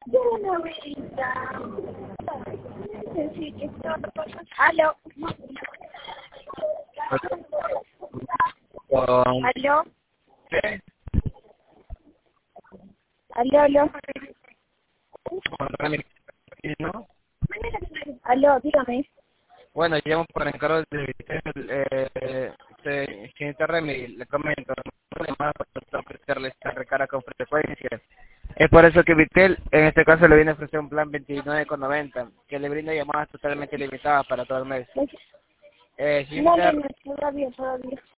Aló. Aló. ¿Qué? Aló. ¿No? Aló, dígame. Bueno, llamo por encargo de señorita Remy, le comento, no le mando para ofrecerle esta recarga con frecuencia. Es por eso que Vitel, en este caso, le viene a ofrecer un plan 29,90, que le brinda llamadas totalmente limitadas para todo el mes. No, Señorita todavía.